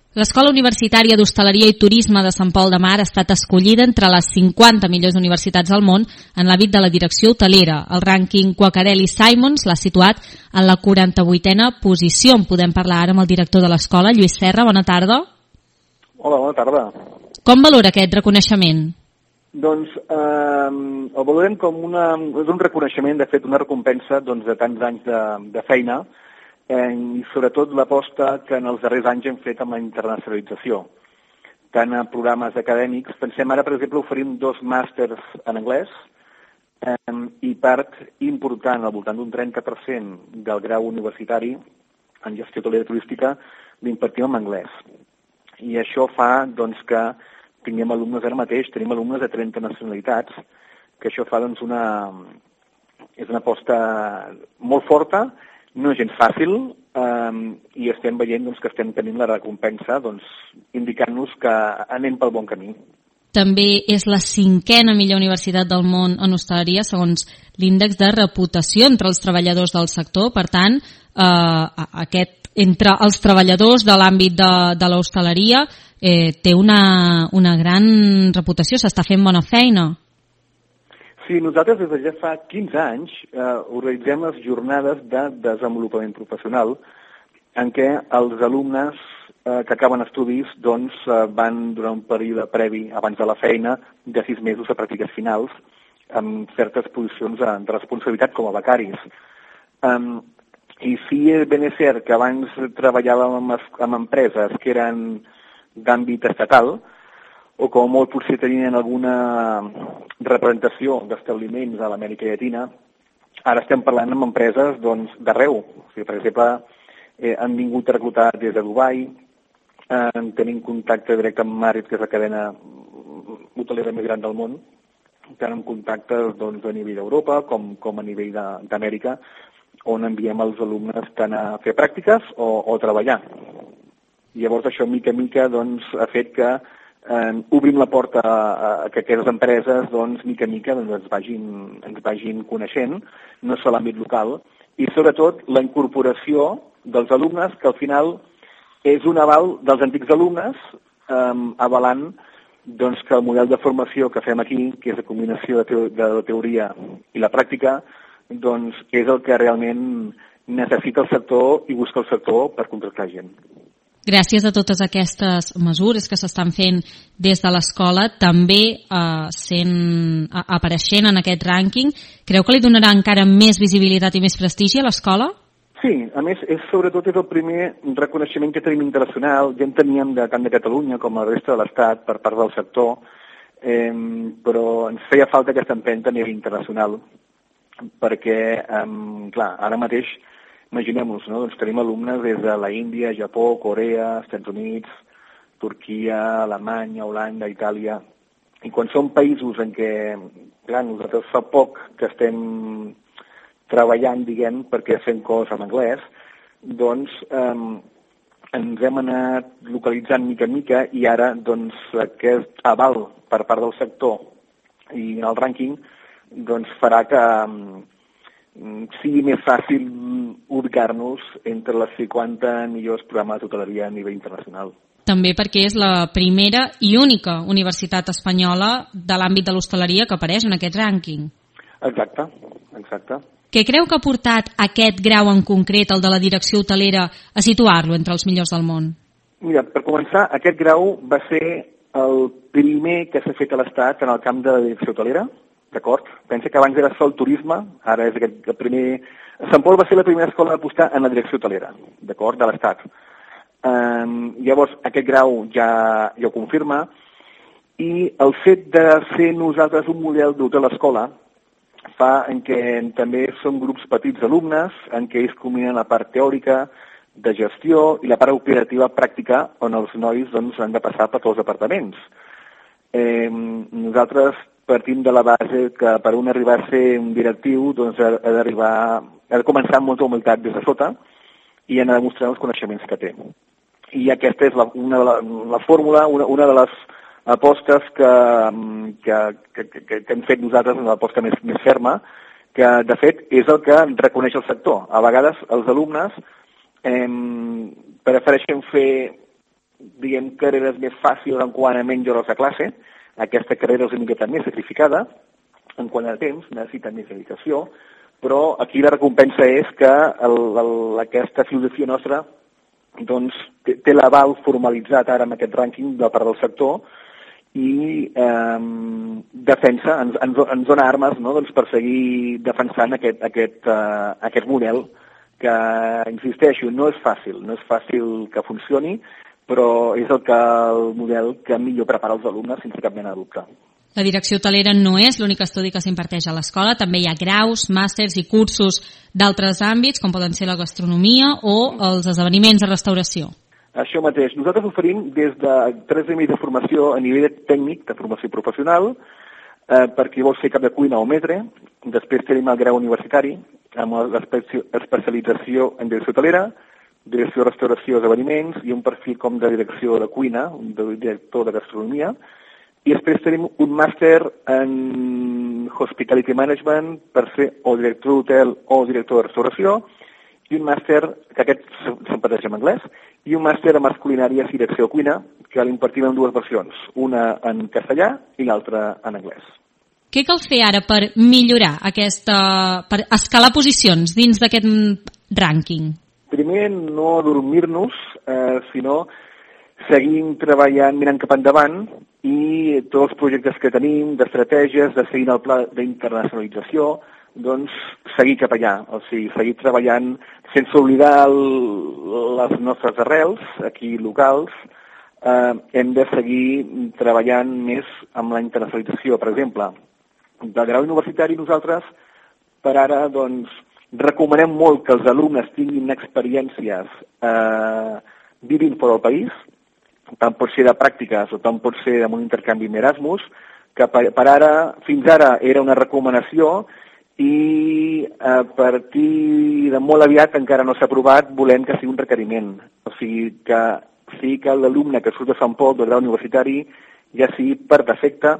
L'Escola Universitària d'Hostaleria i Turisme de Sant Pol de Mar ha estat escollida entre les 50 millors universitats del món en l'àmbit de la direcció hotelera. El rànquing Quacarelli-Simons l'ha situat en la 48a posició. En podem parlar ara amb el director de l'escola, Lluís Serra. Bona tarda. Hola, bona tarda. Com valora aquest reconeixement? Doncs el valorem com un reconeixement, de fet, una recompensa de tants anys de feina, i sobretot l'aposta que en els darrers anys hem fet amb la internacionalització. Tant a programes acadèmics, pensem ara, per exemple, oferim 2 màsters en anglès i part important, al voltant d'un 30% del grau universitari en gestió hotelera turística, l'impartim en anglès. I això fa que tinguem alumnes ara mateix, tenim alumnes de 30 nacionalitats, que això fa és una aposta molt forta, no és gens fàcil, i estem veient que estem tenint la recompensa indicant-nos que anem pel bon camí. També és la 5a millor universitat del món en hostaleria segons l'índex de reputació entre els treballadors del sector. Per tant, entre els treballadors de l'àmbit de l'hostaleria té una gran reputació, s'està fent bona feina. Sí, nosaltres des de ja fa 15 anys organitzem les jornades de desenvolupament professional en què els alumnes que acaben estudis van durant un període previ abans de la feina de 6 mesos a pràctiques finals amb certes posicions de responsabilitat com a becaris. I sí, ben és cert que abans treballàvem amb empreses que eren d'àmbit estatal, o com molt potser tenien alguna representació d'establiments a l'Amèrica Llatina, ara estem parlant amb empreses d'arreu. O sigui, per exemple, han vingut a reclutar des de Dubai, tenim contacte directe amb Marriott, que és la cadena hotelera més gran del món, tant amb contactes a nivell d'Europa com a nivell d'Amèrica, on enviem els alumnes tant a fer pràctiques o a treballar. Llavors això, mica en mica, ha fet que obrim la porta a que aquestes empreses, mica en mica, ens vagin coneixent, no és l'àmbit local, i sobretot la incorporació dels alumnes, que al final és un aval dels antics alumnes, avalant que el model de formació que fem aquí, que és la combinació de la teoria i la pràctica, és el que realment necessita el sector i busca el sector per contractar gent. Gràcies a totes aquestes mesures que s'estan fent des de l'escola, també apareixent en aquest rànquing, creu que li donarà encara més visibilitat i més prestigi a l'escola? Sí, a més, sobretot és el primer reconeixement que tenim internacional. Ja en teníem tant de Catalunya com a la resta de l'Estat per part del sector, però ens feia falta aquesta empenta a nivell internacional, perquè, clar, ara mateix imaginem-nos, tenim alumnes des de la Índia, Japó, Corea, Estats Units, Turquia, Alemanya, Holanda, Itàlia. I quan són països en què, clar, nosaltres fa poc que estem treballant, perquè fem coses en anglès, ens hem anat localitzant mica en mica i ara, aquest aval per part del sector i el rànquing, farà que sigui més fàcil ubicar-nos entre les 50 millors programes d'hoteleria a nivell internacional. També perquè és la primera i única universitat espanyola de l'àmbit de l'hostaleria que apareix en aquest rànquing. Exacte. Què creu que ha portat aquest grau en concret, el de la direcció hotelera, a situar-lo entre els millors del món? Mira, per començar, aquest grau va ser el primer que s'ha fet a l'Estat en el camp de la direcció hotelera. D'acord? Pensa que abans era sol turisme, ara és el primer... Sant Pol va ser la primera escola a apostar en la direcció hotelera, d'acord, de l'Estat. Llavors, aquest grau ja ho confirma, i el fet de ser nosaltres un model d'hotel escola fa en què també som grups petits d'alumnes, en què ells combinen la part teòrica de gestió i la part operativa pràctica, on els nois han de passar per tots els departaments. Nosaltres partim de la base que per un arribar a ser un directiu ha de començar amb molta humilitat des de sota i ha de demostrar els coneixements que té. I aquesta és la fórmula, una de les apostes que hem fet nosaltres, una aposta més ferma, que de fet és el que reconeix el sector. A vegades els alumnes prefereixen fer diguem, carreres més fàcils en quant a menys hores de classe. Aquesta carrera és una miqueta més sacrificada, en quant a temps, necessita més dedicació, però aquí la recompensa és que aquesta filosofia nostra doncs, té l'aval formalitzat ara amb aquest rànquing de part del sector i defensa, ens dona armes, no?, doncs, per seguir defensant aquest model que, insisteixo, no és fàcil que funcioni, però és el model que millor prepara els alumnes sense cap mena de dubte. La direcció hotelera no és l'únic estudi que s'imparteix a l'escola, també hi ha graus, màsters i cursos d'altres àmbits, com poden ser la gastronomia o els esdeveniments de restauració. Això mateix. Nosaltres oferim des de 3 nivells de formació a nivell tècnic, de formació professional, per qui vol ser cap de cuina o metre. Després tenim el grau universitari, amb l'especialització en direcció hotelera, direcció de restauració d'esdeveniments i un perfil com de direcció de cuina, de director de gastronomia. I després tenim un màster en Hospitality Management per ser o director d'hotel o director de restauració, i un màster, que aquest s'imparteix en anglès, i un màster en arts culinàries i direcció de cuina, que l'impartim en 2 versions, una en castellà i l'altra en anglès. Què cal fer ara per millorar per escalar posicions dins d'aquest rànquing? Primer, no adormir-nos, sinó seguim treballant, mirant cap endavant, i tots els projectes que tenim, d'estratègies, de seguir el pla d'internacionalització, doncs seguir cap allà, o sigui, seguir treballant sense oblidar les nostres arrels, aquí locals. Hem de seguir treballant més amb la internacionalització. Per exemple, de grau universitari nosaltres, per ara, doncs, recomanem molt que els alumnes tinguin experiències vivint fora del país, tant pot ser de pràctiques o tant pot ser amb un intercanvi amb Erasmus, que per ara, fins ara, era una recomanació i a partir de molt aviat, encara no s'ha aprovat, volem que sigui un requeriment. O sigui que l'alumne que surt de Sant Pol, del grau universitari, ja sigui per defecte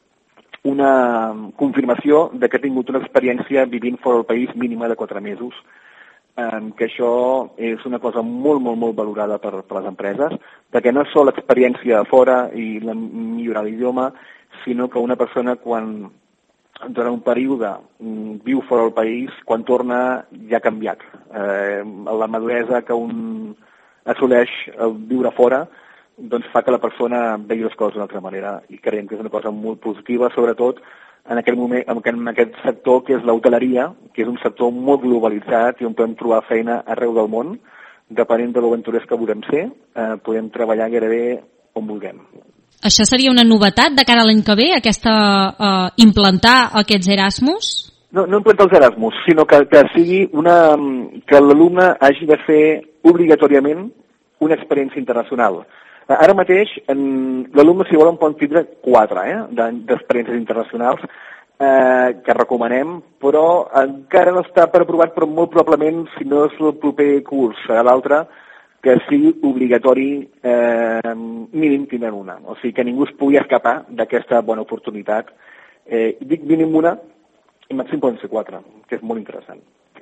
una confirmació de que ha tingut una experiència vivint fora del país mínima de 4 mesos. Que això és una cosa molt, molt, molt valorada per les empreses, perquè no és sol l'experiència fora i millorar l'idioma, sinó que una persona quan durant un període viu fora del país, quan torna ja ha canviat. La maduresa que un assoleix al viure fora doncs fa que la persona vegi les coses d'una altra manera, i creiem que és una cosa molt positiva, sobretot en aquest sector que és l'hoteleria, que és un sector molt globalitzat i on podem trobar feina arreu del món. Depenent de l'aventurers que volem ser, podem treballar gairebé on vulguem. Això seria una novetat de cara a l'any que ve, implantar aquests Erasmus? No implantar els Erasmus, sinó que sigui que l'alumne hagi de fer obligatòriament una experiència internacional. Ara mateix, l'alumne, si volen, pot tindre 4 d'experiències internacionals que recomanem, però encara no està per aprovat, però molt probablement, si no és el proper curs, serà l'altre, que sigui obligatori mínim tindre una. O sigui, que ningú es pugui escapar d'aquesta bona oportunitat. Dic mínim una, i màxim poden ser 4, que és molt interessant.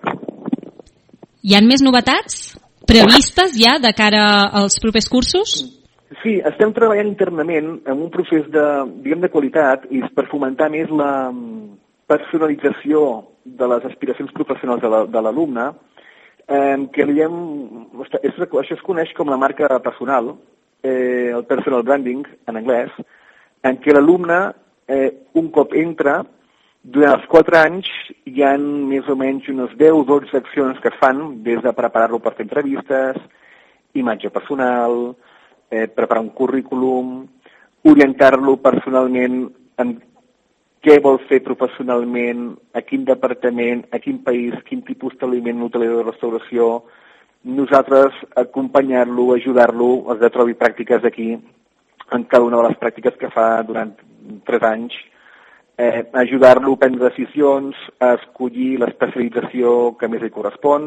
Hi ha més novetats previstes ja de cara als propers cursos? Sí, estem treballant internament en un procés de qualitat i per fomentar més la personalització de les aspiracions professionals de l'alumne, que això es coneix com la marca personal, el personal branding en anglès, en què l'alumne, un cop entra, durant els 4 anys hi ha més o menys unes 10 o 12 accions que es fan, des de preparar-lo per fer entrevistes, imatge personal, preparar un currículum, orientar-lo personalment en què vol fer professionalment, a quin departament, a quin país, quin tipus d'aliment hoteler de restauració. Nosaltres acompanyar-lo, ajudar-lo, has de trobar pràctiques aquí, en cada una de les pràctiques que fa durant 3 anys, ajudar-lo a prendre decisions, a escollir l'especialització que més li correspon.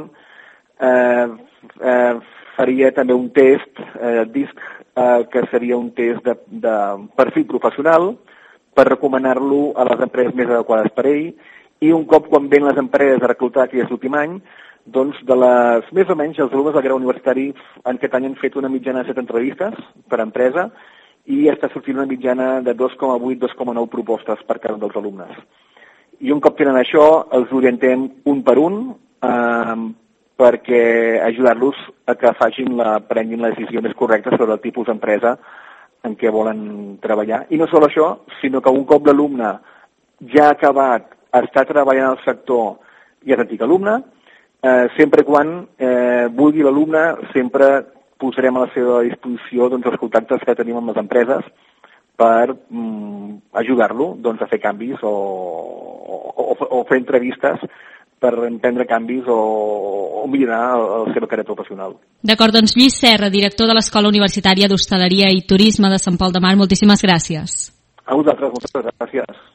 Faria també un test, DISC, que seria un test de perfil professional per recomanar-lo a les empreses més adequades per ell, i un cop quan ven les empreses a reclutar, que és l'últim any, doncs de les, més o menys, els alumnes del grau universitari aquest any han fet una mitjana de 7 entrevistes per empresa i està sortint una mitjana de 2,8-2,9 propostes per cada un dels alumnes. I un cop tenen això, els orientem un per un perquè ajudar-los a que prenguin la decisió més correcta sobre el tipus d'empresa en què volen treballar. I no només això, sinó que un cop l'alumne ja ha acabat, està treballant al sector i és antic alumne, sempre quan vulgui l'alumne, sempre posarem a la seva disposició doncs, els contactes que tenim amb les empreses per ajudar-lo doncs, a fer canvis o fer entrevistes per emprendre canvis o millorar la seva carrera professional. D'acord, doncs Lluís Serra, director de l'Escola Universitària d'Hostaleria i Turisme de Sant Pol de Mar, moltíssimes gràcies. A vosaltres, moltes gràcies.